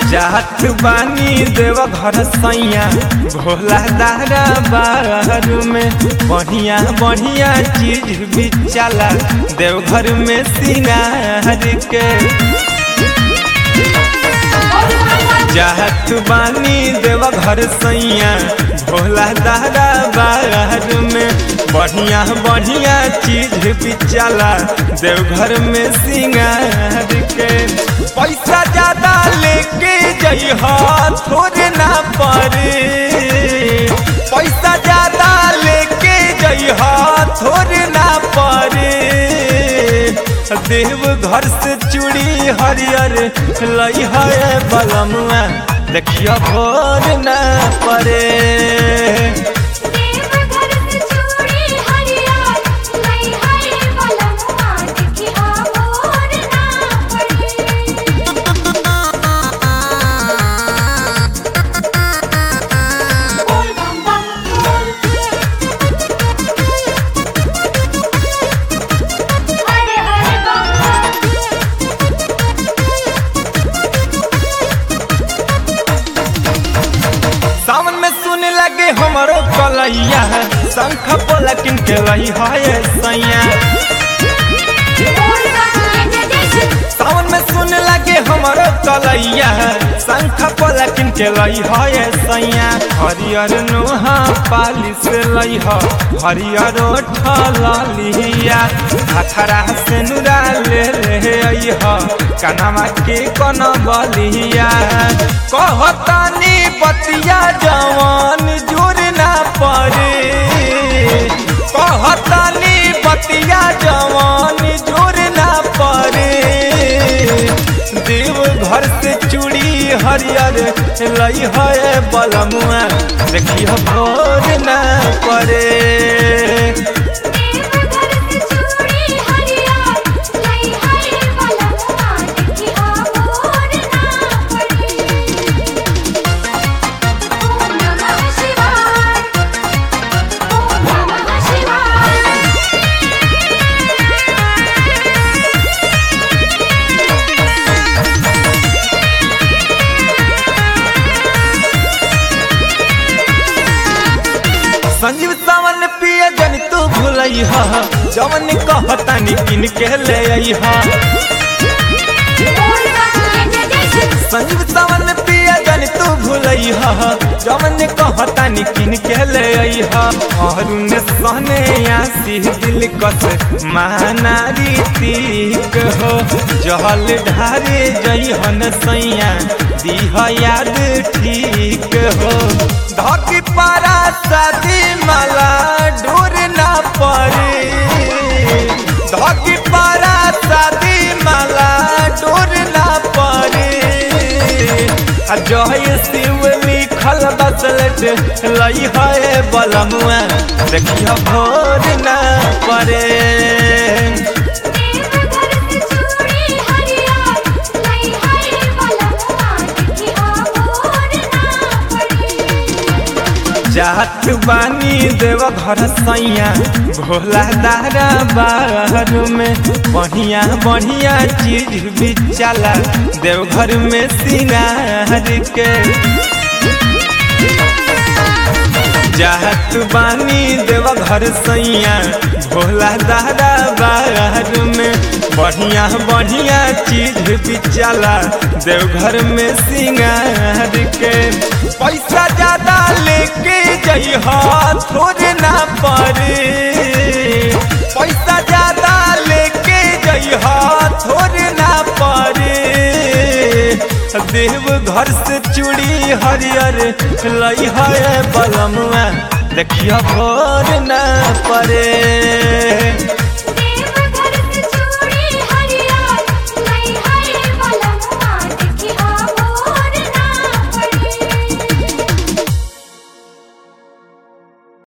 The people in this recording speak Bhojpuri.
जात बानी देव घर सैया भोला दारा बार में बढ़िया बढ़िया चीज भी चला देवघर में सिंगार के। जात बानी देव घर सैया भोला दारा बार में बढ़िया बढ़िया चीज भी चला देवघर में सिंगार के। पैसा ज्यादा लेके जइहा थोड़े ना पड़े, पैसा ज्यादा लेके जइहा थोड़े ना पड़े। देव घर से चूड़ी हरियर लइहा बलमुआ देखिया भोर ना पड़े। सावन में सुने लगे हमारो कलैया शंख पोला किन के लई है सैया। सावन में सुने लगे हमारो कलैया शंख पोला किन के लई है सैया। हरियर नोहा पाली से लई हरियर ठलिया अखरा से नुरा ले कनमा के कन बलिया। कहतानी बतिया जवान जुर ना पड़े, कहतानी बतिया जवान जुर ना पड़े। देव घर से चूड़ी हरियर लई है बलमुआ देखिया भोर ना पड़े। संजीव सावन पिए जन तू भूलई जवन कहतानी किन के ले अइहा। संजीव सावन पिए जन तू भूलई जवन कहतानी किन के ले अइहा। अरुण सहने आसी दिल कस मानारी तीक हो जहल ढारे जइहन सैया दीह याद ठीक हो। धकी पारा शादी माला डोर ना पड़े, धकी पारा शादी माला डोर ना पड़े। जय शिव लिखल बसलट लई है बलमुआ देखिया भोर ना पड़े। जात बानी देव घर सैया भोला दारा बार में बढ़िया बढ़िया चीज भी चला देवघर में सिंगार के। जात बानी देव घर सैया भोला दारा बार में बढ़िया बढ़िया चीज भी चला देवघर में सिंगार के। पैसा ज्यादा लेके जइहा थोड़े ना पड़े, पैसा ज्यादा लेके जइहा थोड़े ना पड़े। देव घर से चूड़ी हरियर लई है बलमुआ देखिया भोर ना पड़े।